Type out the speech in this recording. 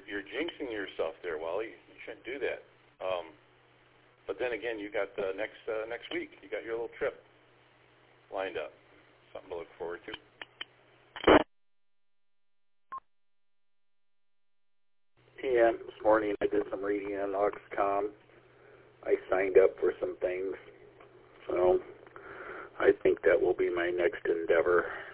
you're jinxing yourself there, Wally. You shouldn't do that. But then again, you got next week. You got your little trip lined up. Something to look forward to. Yeah, this morning I did some reading on Oxcom. I signed up for some things, so I think that will be my next endeavor.